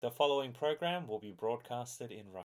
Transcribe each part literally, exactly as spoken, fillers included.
The following program will be broadcasted in Russian.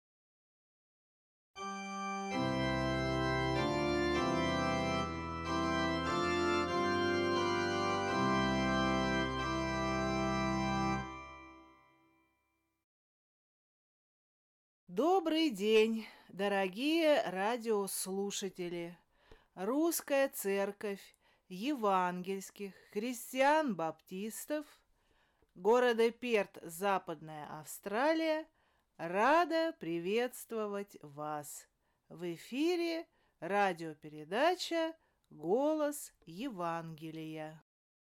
Добрый день, дорогие радиослушатели! Русская Церковь Евангельских Христиан-Баптистов города Перт, Западная Австралия, рада приветствовать вас. В эфире радиопередача «Голос Евангелия».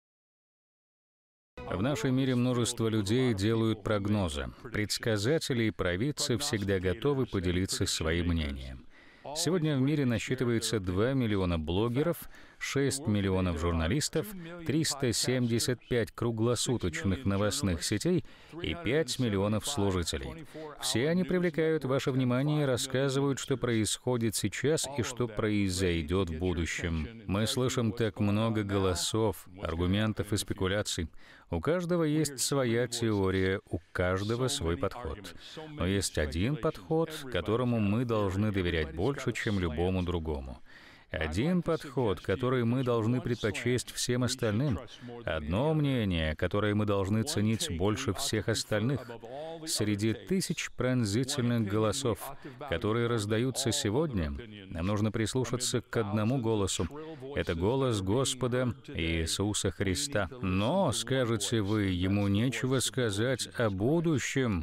В нашем мире множество людей делают прогнозы. Предсказатели и провидцы всегда готовы поделиться своим мнением. Сегодня в мире насчитывается два миллиона блогеров, шесть миллионов журналистов, триста семьдесят пять круглосуточных новостных сетей и пять миллионов служителей. Все они привлекают ваше внимание и рассказывают, что происходит сейчас и что произойдет в будущем. Мы слышим так много голосов, аргументов и спекуляций. У каждого есть своя теория, у каждого свой подход. Но есть один подход, которому мы должны доверять больше, чем любому другому. Один подход, который мы должны предпочесть всем остальным. Одно мнение, которое мы должны ценить больше всех остальных. Среди тысяч пронзительных голосов, которые раздаются сегодня, нам нужно прислушаться к одному голосу. Это голос Господа Иисуса Христа. Но, скажете вы, ему нечего сказать о будущем.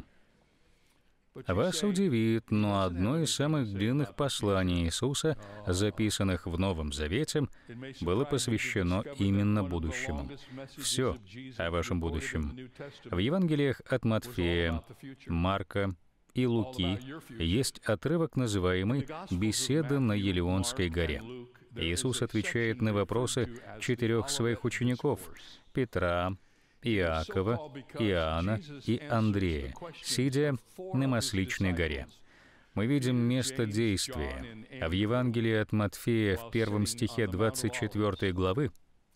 Вас удивит, но одно из самых длинных посланий Иисуса, записанных в Новом Завете, было посвящено именно будущему. Все о вашем будущем. В Евангелиях от Матфея, Марка и Луки есть отрывок, называемый «Беседа на Елеонской горе». Иисус отвечает на вопросы четырех своих учеников — Петра, Иакова, Иоанна и Андрея, сидя на Масличной горе. Мы видим место действия. А в Евангелии от Матфея в первом стихе двадцать четвёртой главы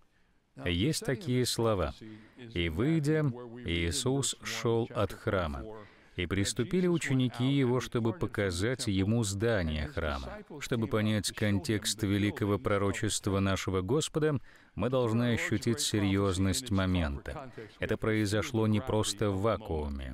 есть такие слова: «И, выйдя, Иисус шел от храма, и приступили ученики Его, чтобы показать Ему здание храма». Чтобы понять контекст великого пророчества нашего Господа, мы должны ощутить серьезность момента. Это произошло не просто в вакууме.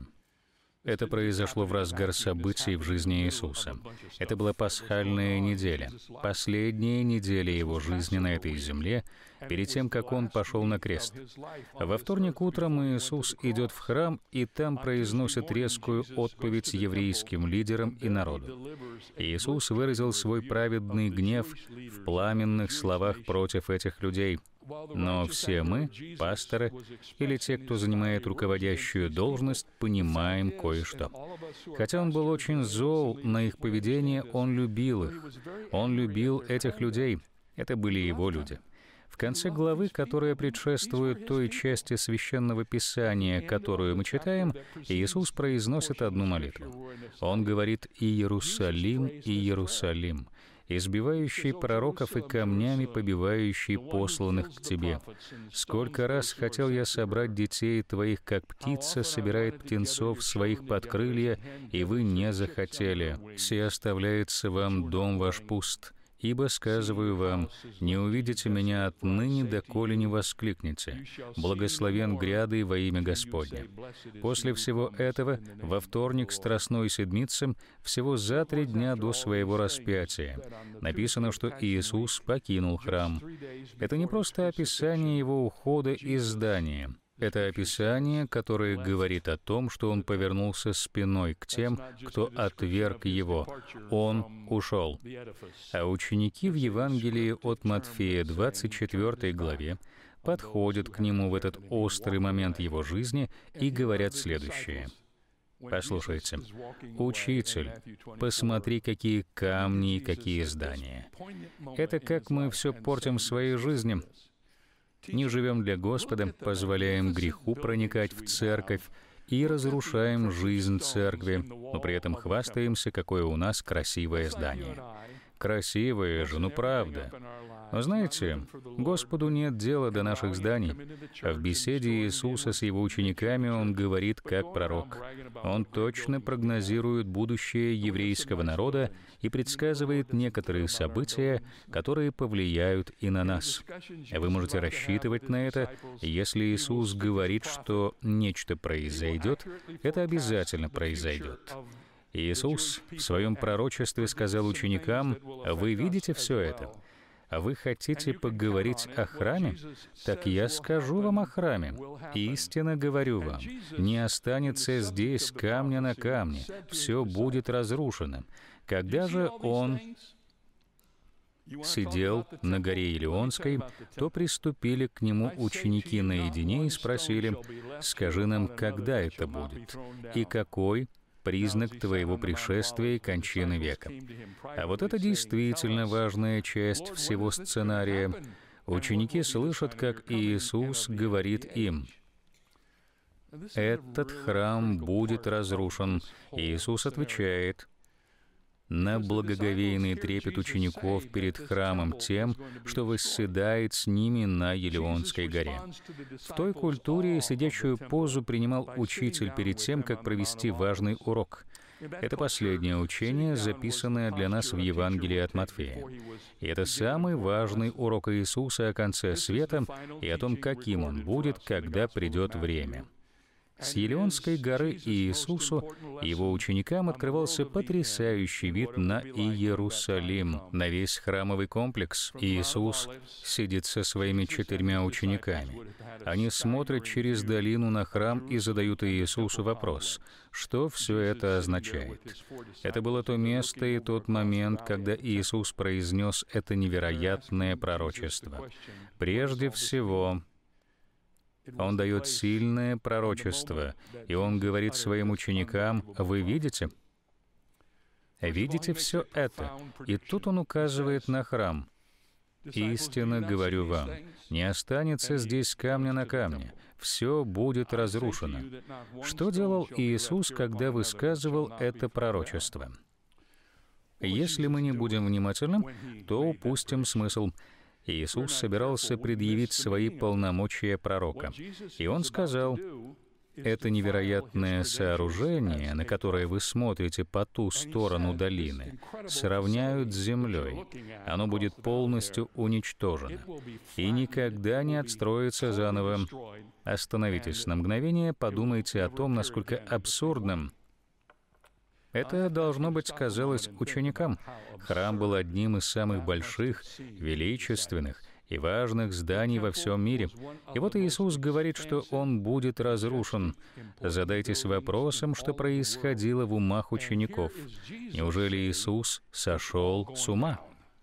Это произошло в разгар событий в жизни Иисуса. Это была пасхальная неделя, последняя неделя Его жизни на этой земле, перед тем, как Он пошел на крест. Во вторник утром Иисус идет в храм, и там произносит резкую отповедь еврейским лидерам и народу. Иисус выразил свой праведный гнев в пламенных словах против этих людей. Но все мы, пасторы, или те, кто занимает руководящую должность, понимаем кое-что. Хотя он был очень зол на их поведение, он любил их. Он любил этих людей. Это были его люди. В конце главы, которая предшествует той части Священного Писания, которую мы читаем, Иисус произносит одну молитву. Он говорит: «Иерусалим, Иерусалим, избивающий пророков и камнями побивающий посланных к тебе. Сколько раз хотел я собрать детей твоих, как птица собирает птенцов своих под крылья, и вы не захотели. Се оставляется вам дом ваш пуст. Ибо, сказываю вам, не увидите меня отныне, доколе не воскликнете: благословен грядый во имя Господне». После всего этого, во вторник Страстной Седмицы, всего за три дня до своего распятия, написано, что Иисус покинул храм. Это не просто описание Его ухода из здания. Это описание, которое говорит о том, что Он повернулся спиной к тем, кто отверг Его. Он ушел. А ученики в Евангелии от Матфея, двадцать четвёртой главе, подходят к Нему в этот острый момент Его жизни и говорят следующее. Послушайте: «Учитель, посмотри, какие камни и какие здания». Это как мы все портим в своей жизни. Не живем для Господа, позволяем греху проникать в церковь и разрушаем жизнь церкви, но при этом хвастаемся, какое у нас красивое здание. Красивые же, ну правда. Но знаете, Господу нет дела до наших зданий. В беседе Иисуса с его учениками Он говорит как пророк. Он точно прогнозирует будущее еврейского народа и предсказывает некоторые события, которые повлияют и на нас. Вы можете рассчитывать на это. Если Иисус говорит, что нечто произойдет, это обязательно произойдет. Иисус в своем пророчестве сказал ученикам: «Вы видите все это? А вы хотите поговорить о храме? Так я скажу вам о храме. Истинно говорю вам, не останется здесь камня на камне, все будет разрушено». Когда же Он сидел на горе Елеонской, то приступили к Нему ученики наедине и спросили: «Скажи нам, когда это будет, и какой признак Твоего пришествия и кончины века». А вот это действительно важная часть всего сценария. Ученики слышат, как Иисус говорит им: «Этот храм будет разрушен». Иисус отвечает на благоговейный трепет учеников перед храмом тем, что восседает с ними на Елеонской горе. В той культуре сидячую позу принимал учитель перед тем, как провести важный урок. Это последнее учение, записанное для нас в Евангелии от Матфея. И это самый важный урок Иисуса о конце света и о том, каким Он будет, когда придет время. С Елеонской горы Иисусу и его ученикам открывался потрясающий вид на Иерусалим, на весь храмовый комплекс. Иисус сидит со своими четырьмя учениками. Они смотрят через долину на храм и задают Иисусу вопрос: что все это означает? Это было то место и тот момент, когда Иисус произнес это невероятное пророчество. Прежде всего, Он дает сильное пророчество, и Он говорит своим ученикам: «Вы видите? Видите все это?» И тут Он указывает на храм. «Истинно говорю вам, не останется здесь камня на камне, все будет разрушено». Что делал Иисус, когда высказывал это пророчество? Если мы не будем внимательны, то упустим смысл. Иисус собирался предъявить свои полномочия пророка. И Он сказал: «Это невероятное сооружение, на которое вы смотрите по ту сторону долины, сравняют с землей. Оно будет полностью уничтожено и никогда не отстроится заново». Остановитесь на мгновение, подумайте о том, насколько абсурдным это, должно быть, казалось ученикам. Храм был одним из самых больших, величественных и важных зданий во всем мире. И вот Иисус говорит, что он будет разрушен. Задайтесь вопросом, что происходило в умах учеников. Неужели Иисус сошел с ума?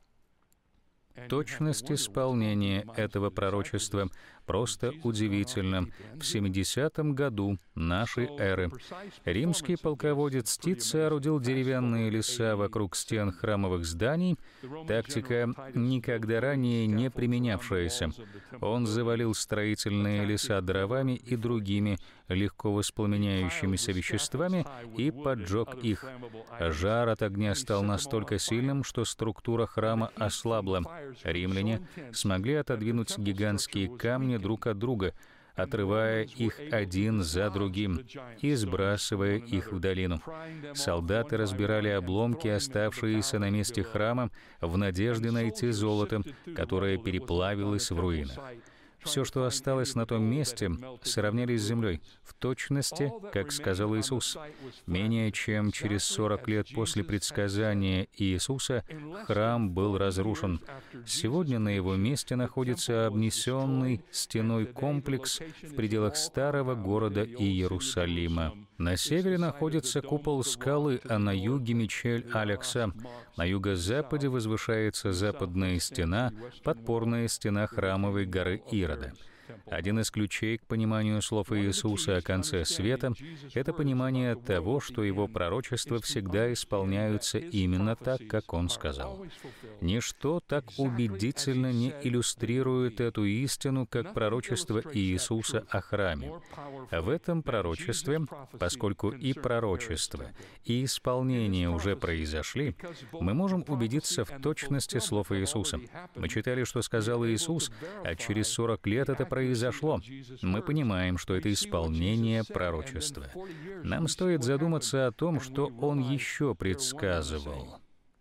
Точность исполнения этого пророчества просто удивительна. В семидесятом году нашей эры римский полководец Тит соорудил деревянные леса вокруг стен храмовых зданий, тактика, никогда ранее не применявшаяся. Он завалил строительные леса дровами и другими легко воспламеняющимися веществами и поджег их. Жар от огня стал настолько сильным, что структура храма ослабла. Римляне смогли отодвинуть гигантские камни друг от друга, отрывая их один за другим и сбрасывая их в долину. Солдаты разбирали обломки, оставшиеся на месте храма, в надежде найти золото, которое переплавилось в руинах. Все, что осталось на том месте, сравняли с землей, в точности, как сказал Иисус. Менее чем через сорок лет после предсказания Иисуса храм был разрушен. Сегодня на его месте находится обнесенный стеной комплекс в пределах старого города Иерусалима. На севере находится купол скалы, а на юге мечель Алекса. На юго-западе возвышается западная стена, подпорная стена храмовой горы Ирода. Один из ключей к пониманию слов Иисуса о конце света — это понимание того, что Его пророчества всегда исполняются именно так, как Он сказал. Ничто так убедительно не иллюстрирует эту истину, как пророчество Иисуса о храме. В этом пророчестве, поскольку и пророчество, и исполнение уже произошли, мы можем убедиться в точности слов Иисуса. Мы читали, что сказал Иисус, а через сорок лет это произошло. Мы понимаем, что это исполнение пророчества. Нам стоит задуматься о том, что Он еще предсказывал.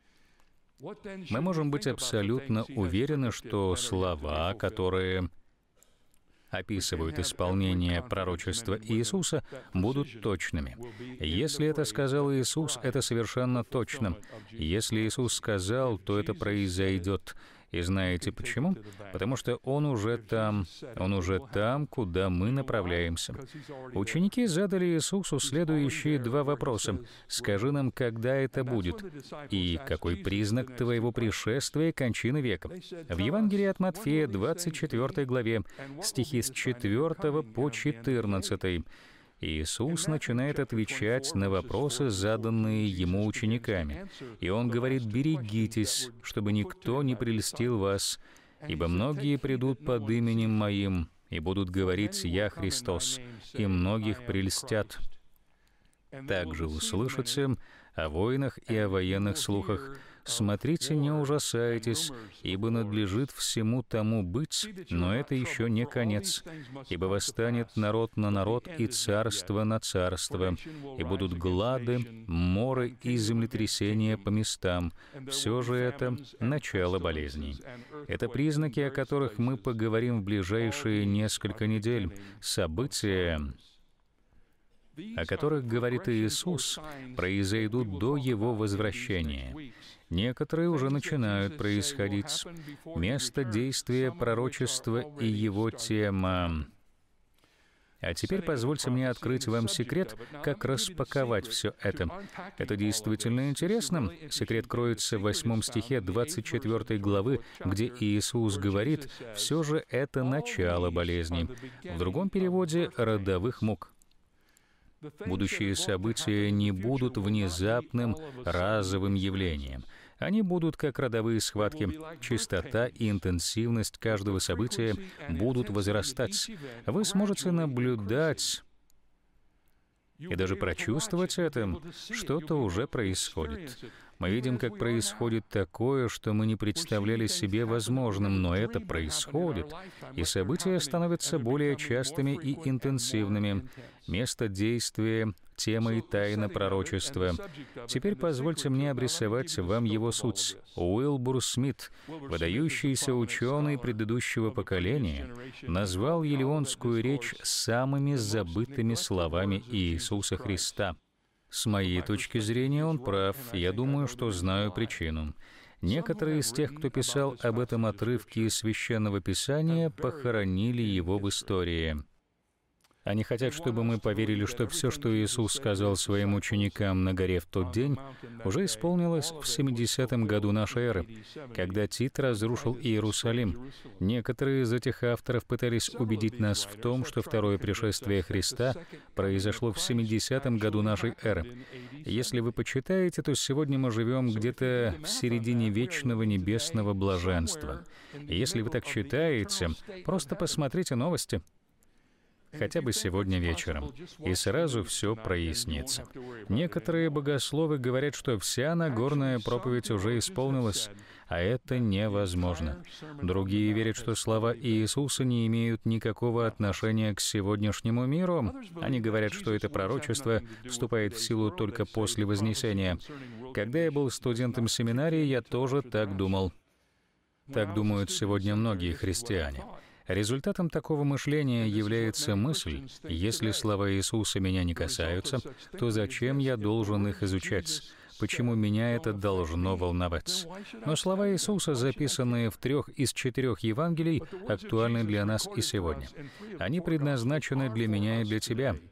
Мы можем быть абсолютно уверены, что слова, которые описывают исполнение пророчества Иисуса, будут точными. Если это сказал Иисус, это совершенно точно. Если Иисус сказал, то это произойдет. И знаете почему? Потому что Он уже там, Он уже там, куда мы направляемся. Ученики задали Иисусу следующие два вопроса. «Скажи нам, когда это будет?» И «Какой признак Твоего пришествия и кончины века?» В Евангелии от Матфея, двадцать четвёртой главе, стихи с четвёртого по четырнадцатый, Иисус начинает отвечать на вопросы, заданные Ему учениками. И Он говорит: «Берегитесь, чтобы никто не прельстил вас, ибо многие придут под именем Моим и будут говорить: Я Христос, и многих прельстят. Также услышите о войнах и о военных слухах. Смотрите, не ужасайтесь, ибо надлежит всему тому быть, но это еще не конец. Ибо восстанет народ на народ и царство на царство, и будут глады, моры и землетрясения по местам. Все же это начало болезней». Это признаки, о которых мы поговорим в ближайшие несколько недель. События, о которых говорит Иисус, произойдут до Его возвращения. Некоторые уже начинают происходить. Место действия пророчества и его тема. А теперь позвольте мне открыть вам секрет, как распаковать все это. Это действительно интересно. Секрет кроется в восьмом стихе двадцать четвёртой главы, где Иисус говорит: «Все же это начало болезней». В другом переводе — родовых мук. Будущие события не будут внезапным, разовым явлением. Они будут как родовые схватки. Частота и интенсивность каждого события будут возрастать. Вы сможете наблюдать и даже прочувствовать это. Что-то уже происходит. Мы видим, как происходит такое, что мы не представляли себе возможным, но это происходит, и события становятся более частыми и интенсивными. Место действия, тема и тайна пророчества. Теперь позвольте мне обрисовать вам его суть. Уилбур Смит, выдающийся ученый предыдущего поколения, назвал елеонскую речь самыми забытыми словами Иисуса Христа. С моей точки зрения, он прав. Я думаю, что знаю причину. Некоторые из тех, кто писал об этом отрывке из Священного Писания, похоронили его в истории. Они хотят, чтобы мы поверили, что все, что Иисус сказал своим ученикам на горе в тот день, уже исполнилось в семидесятом году нашей эры, когда Тит разрушил Иерусалим. Некоторые из этих авторов пытались убедить нас в том, что второе пришествие Христа произошло в семидесятом году нашей эры. Если вы почитаете, то сегодня мы живем где-то в середине вечного небесного блаженства. Если вы так считаете, просто посмотрите новости. Хотя бы сегодня вечером, и сразу все прояснится. Некоторые богословы говорят, что вся Нагорная проповедь уже исполнилась, а это невозможно. Другие верят, что слова Иисуса не имеют никакого отношения к сегодняшнему миру. Они говорят, что это пророчество вступает в силу только после Вознесения. Когда я был студентом семинарии, я тоже так думал. Так думают сегодня многие христиане. Результатом такого мышления является мысль: если слова Иисуса меня не касаются, то зачем я должен их изучать? Почему меня это должно волновать? Но слова Иисуса, записанные в трех из четырех Евангелий, актуальны для нас и сегодня. Они предназначены для меня и для тебя.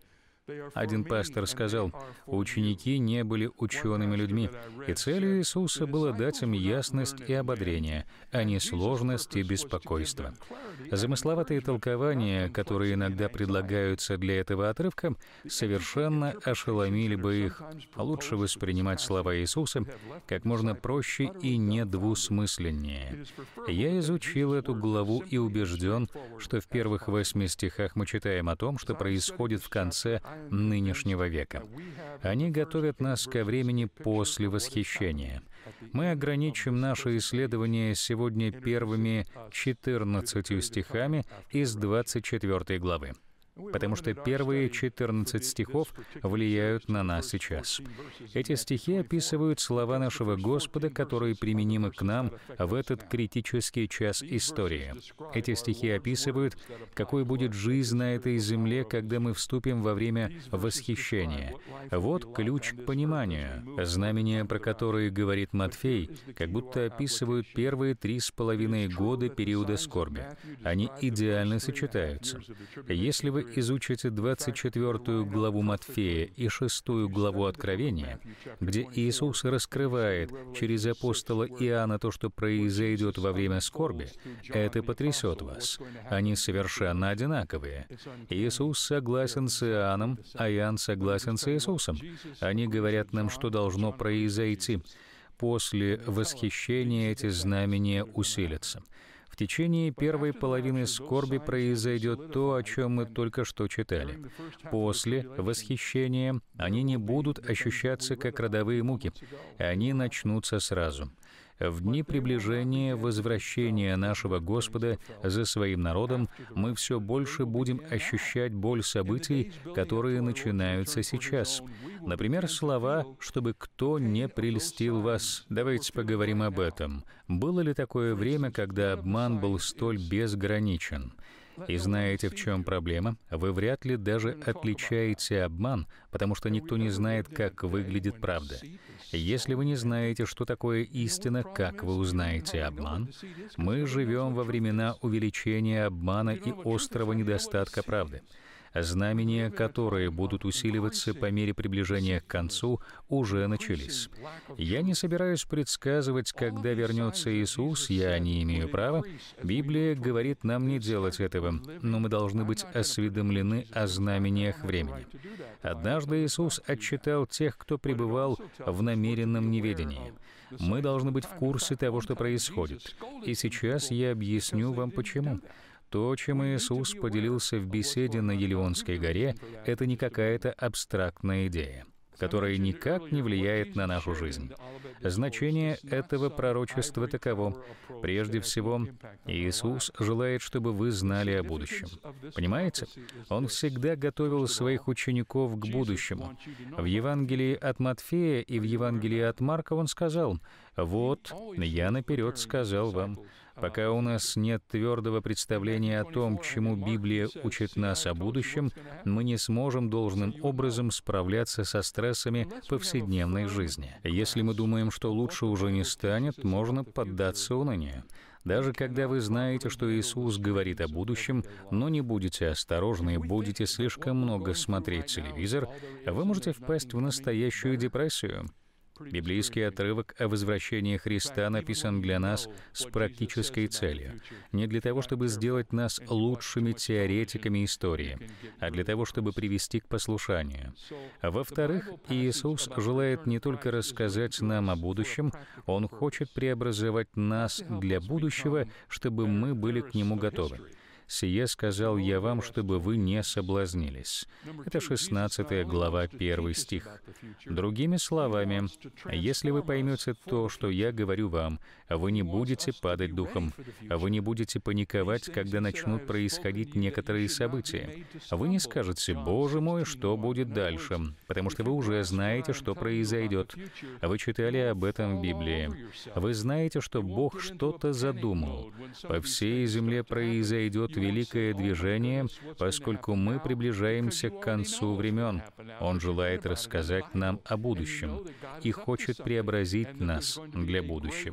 Один пастор сказал, ученики не были учеными людьми, и целью Иисуса было дать им ясность и ободрение, а не сложность и беспокойство. Замысловатые толкования, которые иногда предлагаются для этого отрывка, совершенно ошеломили бы их. Лучше воспринимать слова Иисуса как можно проще и недвусмысленнее. Я изучил эту главу и убежден, что в первых восьми стихах мы читаем о том, что происходит в конце нынешнего века. Они готовят нас ко времени после восхищения. Мы ограничим наше исследование сегодня первыми четырнадцатью стихами из двадцать четвёртой главы, потому что первые четырнадцать стихов влияют на нас сейчас. Эти стихи описывают слова нашего Господа, которые применимы к нам в этот критический час истории. Эти стихи описывают, какой будет жизнь на этой земле, когда мы вступим во время восхищения. Вот ключ к пониманию. Знамения, про которые говорит Матфей, как будто описывают первые три с половиной года периода скорби. Они идеально сочетаются. Если вы изучите двадцать четвёртую главу Матфея и шестую главу Откровения, где Иисус раскрывает через апостола Иоанна то, что произойдет во время скорби, это потрясет вас. Они совершенно одинаковые. Иисус согласен с Иоанном, а Иоанн согласен с Иисусом. Они говорят нам, что должно произойти. После восхищения эти знамения усилятся. В течение первой половины скорби произойдет то, о чем мы только что читали. После восхищения они не будут ощущаться как родовые муки. Они начнутся сразу. В дни приближения возвращения нашего Господа за своим народом мы все больше будем ощущать боль событий, которые начинаются сейчас. Например, слова «чтобы кто не прельстил вас». Давайте поговорим об этом. Было ли такое время, когда обман был столь безграничен? И знаете, в чем проблема? Вы вряд ли даже отличаете обман, потому что никто не знает, как выглядит правда. Если вы не знаете, что такое истина, как вы узнаете обман? Мы живем во времена увеличения обмана и острого недостатка правды. Знамения, которые будут усиливаться по мере приближения к концу, уже начались. Я не собираюсь предсказывать, когда вернется Иисус, я не имею права. Библия говорит нам не делать этого, но мы должны быть осведомлены о знамениях времени. Однажды Иисус отчитал тех, кто пребывал в намеренном неведении. Мы должны быть в курсе того, что происходит. И сейчас я объясню вам, почему. То, чем Иисус поделился в беседе на Елеонской горе, это не какая-то абстрактная идея, которая никак не влияет на нашу жизнь. Значение этого пророчества таково. Прежде всего, Иисус желает, чтобы вы знали о будущем. Понимаете? Он всегда готовил своих учеников к будущему. В Евангелии от Матфея и в Евангелии от Марка он сказал: «Вот, я наперед сказал вам». Пока у нас нет твердого представления о том, чему Библия учит нас о будущем, мы не сможем должным образом справляться со стрессами повседневной жизни. Если мы думаем, что лучше уже не станет, можно поддаться унынию. Даже когда вы знаете, что Иисус говорит о будущем, но не будете осторожны и будете слишком много смотреть телевизор, вы можете впасть в настоящую депрессию. Библейский отрывок о возвращении Христа написан для нас с практической целью. Не для того, чтобы сделать нас лучшими теоретиками истории, а для того, чтобы привести к послушанию. Во-вторых, Иисус желает не только рассказать нам о будущем, Он хочет преобразовать нас для будущего, чтобы мы были к Нему готовы. «Сие сказал я вам, чтобы вы не соблазнились». Это шестнадцатая глава, первый стих. Другими словами, если вы поймете то, что я говорю вам, вы не будете падать духом, вы не будете паниковать, когда начнут происходить некоторые события. Вы не скажете: «Боже мой, что будет дальше?», потому что вы уже знаете, что произойдет. Вы читали об этом в Библии. Вы знаете, что Бог что-то задумал. По всей земле произойдет великое движение, поскольку мы приближаемся к концу времен. Он желает рассказать нам о будущем и хочет преобразить нас для будущего.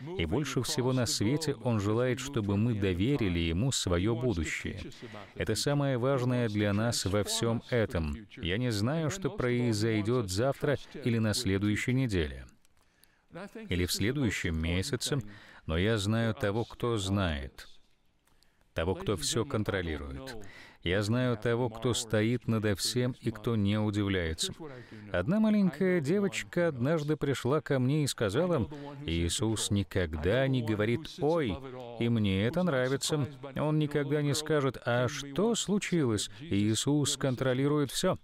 И больше всего на свете Он желает, чтобы мы доверили Ему свое будущее. Это самое важное для нас во всем этом. Я не знаю, что произойдет завтра или на следующей неделе, или в следующем месяце, но я знаю того, кто знает, того, кто все контролирует. Я знаю того, кто стоит надо всем и кто не удивляется. Одна маленькая девочка однажды пришла ко мне и сказала: «Иисус никогда не говорит «Ой», и мне это нравится. Он никогда не скажет: «А что случилось?» Иисус контролирует все.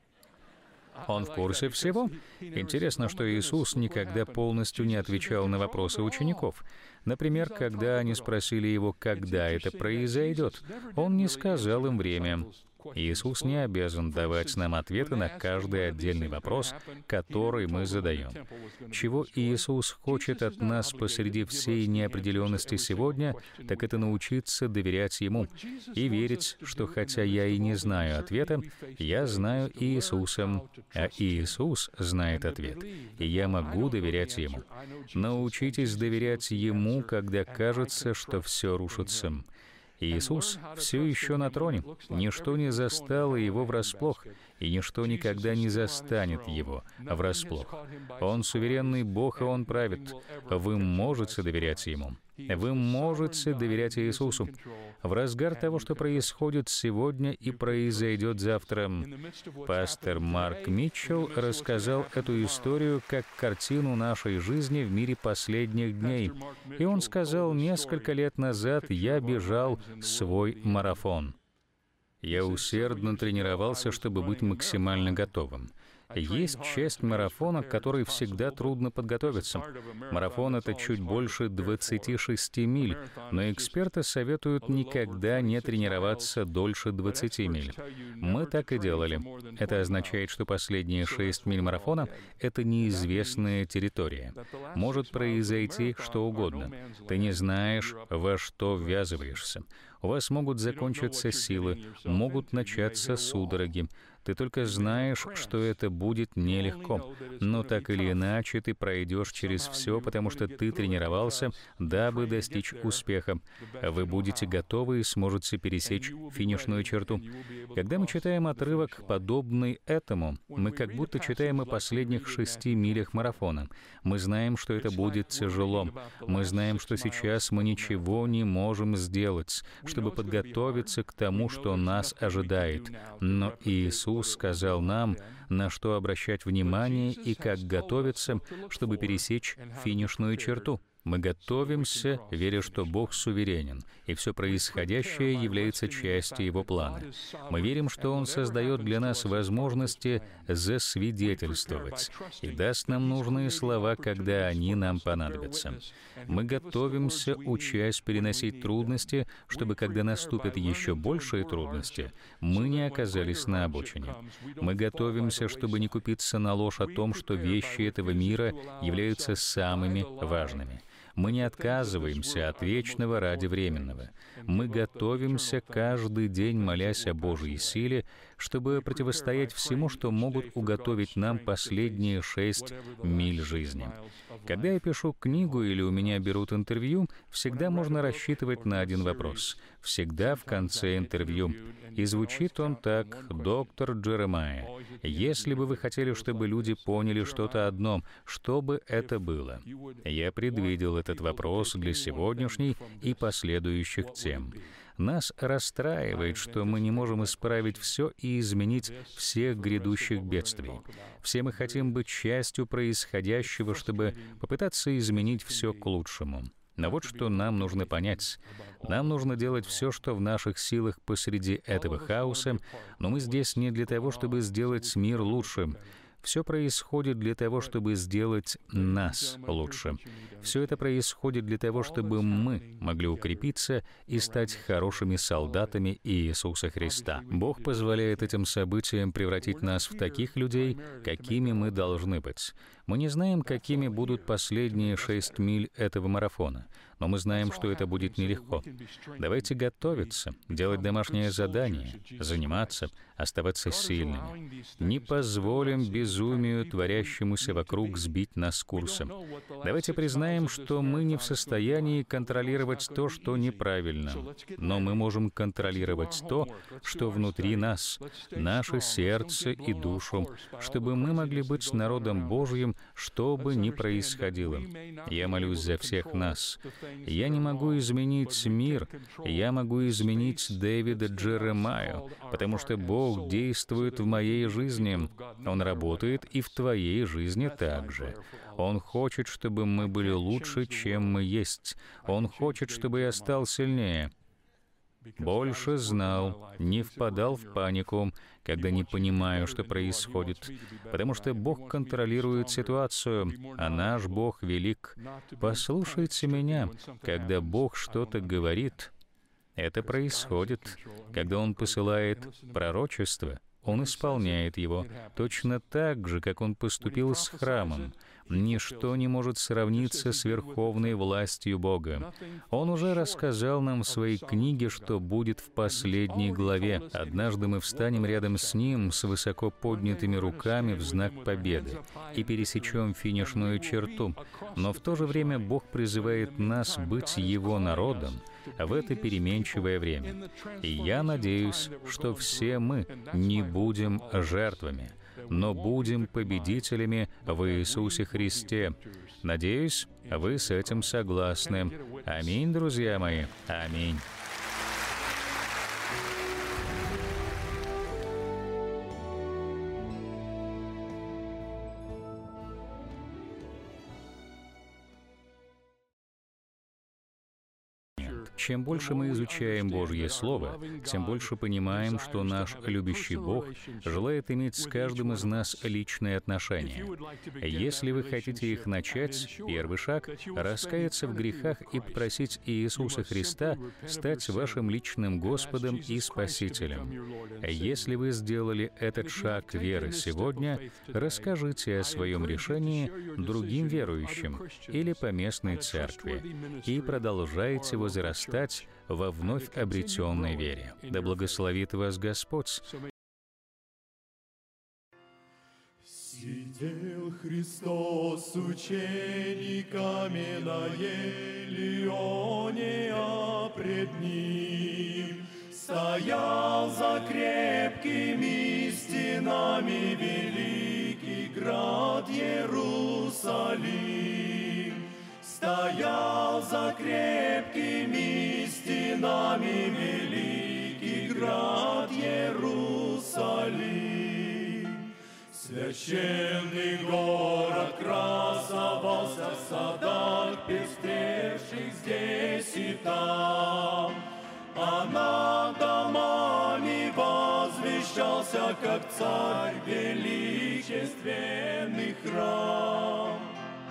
Он в курсе всего. Интересно, что Иисус никогда полностью не отвечал на вопросы учеников. Например, когда они спросили Его, когда это произойдет, Он не сказал им время. Иисус не обязан давать нам ответы на каждый отдельный вопрос, который мы задаем. Чего Иисус хочет от нас посреди всей неопределенности сегодня, так это научиться доверять Ему и верить, что хотя я и не знаю ответа, я знаю Иисуса, а Иисус знает ответ, и я могу доверять Ему. Научитесь доверять Ему, когда кажется, что все рушится. Иисус все еще на троне. Ничто не застало Его врасплох, и ничто никогда не застанет Его врасплох. Он суверенный Бог, и Он правит. Вы можете доверять Ему. Вы можете доверять Иисусу. В разгар того, что происходит сегодня и произойдет завтра, пастор Марк Митчелл рассказал эту историю как картину нашей жизни в мире последних дней. И он сказал: несколько лет назад я бежал свой марафон. Я усердно тренировался, чтобы быть максимально готовым. Есть часть марафона, к которой всегда трудно подготовиться. Марафон — это чуть больше двадцати шести миль, но эксперты советуют никогда не тренироваться дольше двадцати миль. Мы так и делали. Это означает, что последние шесть миль марафона — это неизвестная территория. Может произойти что угодно. Ты не знаешь, во что ввязываешься. У вас могут закончиться силы, могут начаться судороги. Ты только знаешь, что это будет нелегко. Но так или иначе ты пройдешь через все, потому что ты тренировался, дабы достичь успеха. Вы будете готовы и сможете пересечь финишную черту. Когда мы читаем отрывок, подобный этому, мы как будто читаем о последних шести милях марафона. Мы знаем, что это будет тяжело. Мы знаем, что сейчас мы ничего не можем сделать, чтобы подготовиться к тому, что нас ожидает. Но Иисус сказал нам, на что обращать внимание и как готовиться, чтобы пересечь финишную черту. Мы готовимся, веря, что Бог суверенен, и все происходящее является частью Его плана. Мы верим, что Он создает для нас возможности засвидетельствовать и даст нам нужные слова, когда они нам понадобятся. Мы готовимся, учась переносить трудности, чтобы, когда наступят еще большие трудности, мы не оказались на обочине. Мы готовимся, чтобы не купиться на ложь о том, что вещи этого мира являются самыми важными. Мы не отказываемся от вечного ради временного. Мы готовимся каждый день, молясь о Божьей силе, чтобы противостоять всему, что могут уготовить нам последние шесть миль жизни. Когда я пишу книгу или у меня берут интервью, всегда можно рассчитывать на один вопрос. Всегда в конце интервью. И звучит он так: «Доктор Джеремайя, если бы вы хотели, чтобы люди поняли что-то одно, что бы это было?» Я предвидел этот вопрос для сегодняшней и последующих тем. Нас расстраивает, что мы не можем исправить все и изменить всех грядущих бедствий. Все мы хотим быть частью происходящего, чтобы попытаться изменить все к лучшему. Но вот что нам нужно понять. Нам нужно делать все, что в наших силах посреди этого хаоса, но мы здесь не для того, чтобы сделать мир лучше. Все происходит для того, чтобы сделать нас лучше. Все это происходит для того, чтобы мы могли укрепиться и стать хорошими солдатами Иисуса Христа. Бог позволяет этим событиям превратить нас в таких людей, какими мы должны быть. Мы не знаем, какими будут последние шесть миль этого марафона, но мы знаем, что это будет нелегко. Давайте готовиться, делать домашнее задание, заниматься, оставаться сильными. Не позволим безумию, творящемуся вокруг, сбить нас с курса. Давайте признаем, что мы не в состоянии контролировать то, что неправильно, но мы можем контролировать то, что внутри нас, наше сердце и душу, чтобы мы могли быть народом Божьим, что бы ни происходило. Я молюсь за всех нас. Я не могу изменить мир, я могу изменить Дэвида Джеремаю, потому что Бог действует в моей жизни. Он работает и в твоей жизни также. Он хочет, чтобы мы были лучше, чем мы есть. Он хочет, чтобы я стал сильнее. Больше знал, не впадал в панику, когда не понимаю, что происходит, потому что Бог контролирует ситуацию, а наш Бог велик. Послушайте меня, когда Бог что-то говорит, это происходит. Когда Он посылает пророчество, Он исполняет его, точно так же, как Он поступил с храмом. Ничто не может сравниться с верховной властью Бога. Он уже рассказал нам в своей книге, что будет в последней главе. Однажды мы встанем рядом с Ним с высоко поднятыми руками в знак победы и пересечем финишную черту. Но в то же время Бог призывает нас быть Его народом в это переменчивое время. И я надеюсь, что все мы не будем жертвами, но будем победителями в Иисусе Христе. Надеюсь, вы с этим согласны. Аминь, друзья мои. Аминь. Чем больше мы изучаем Божье Слово, тем больше понимаем, что наш любящий Бог желает иметь с каждым из нас личные отношения. Если вы хотите их начать, первый шаг — раскаяться в грехах и попросить Иисуса Христа стать вашим личным Господом и Спасителем. Если вы сделали этот шаг веры сегодня, расскажите о своем решении другим верующим или поместной церкви и продолжайте возрастать во вновь обретенной вере. Да благословит вас Господь. Сидел Христос с учениками на Елеоне, а пред Ним стоял за крепкими стенами великий град Иерусалим. Стоял за крепкими стенами великий град Иерусалим. Священный город красовался в садах, пестревших здесь и там, а над домами возвещался, как царь, величественный храм.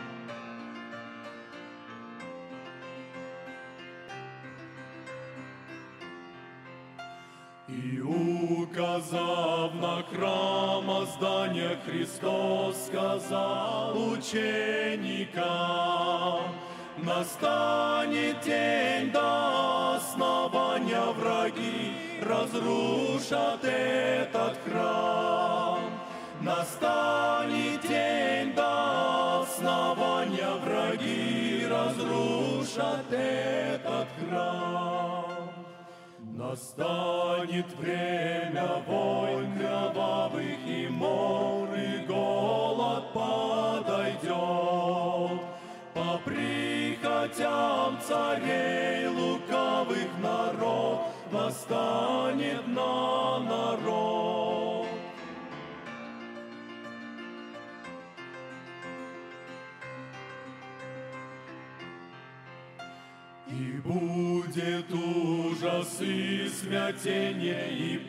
И указав на храм, о зданиях, Христос сказал ученикам: настанет день, до основания враги разрушат этот храм. Настанет день, до основания враги разрушат этот храм. Настанет время войн кровавых, и мор, и голод подойдет. По прихотям царей лукавых народ восстанет на народ. И будет ужас и смятение, и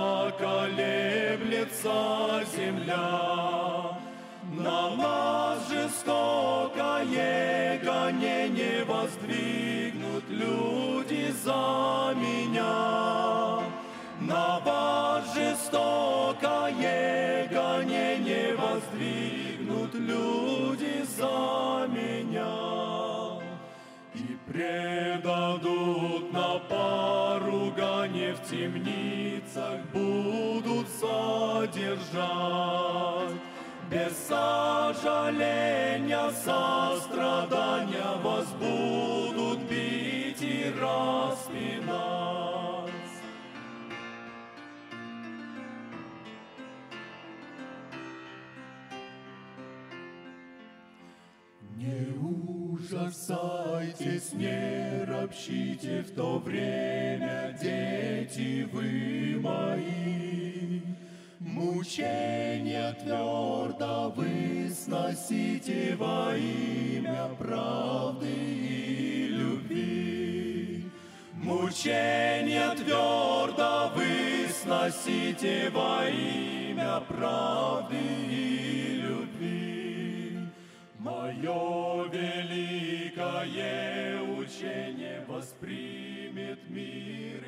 поколеблется земля. На нас жестокое гонение воздвигнут люди за меня. На вас жестокое гонение воздвигнут люди за меня и предадут на поругание, в темницах будут содержать. Без сожаления, сострадания вас будут бить и распинать. Не ужасайтесь, не ропщите в то время, дети вы мои. Мучения твердо вы сносите во имя правды и любви. Мучения твердо вы сносите во имя правды и любви. Мое великое учение воспримет мир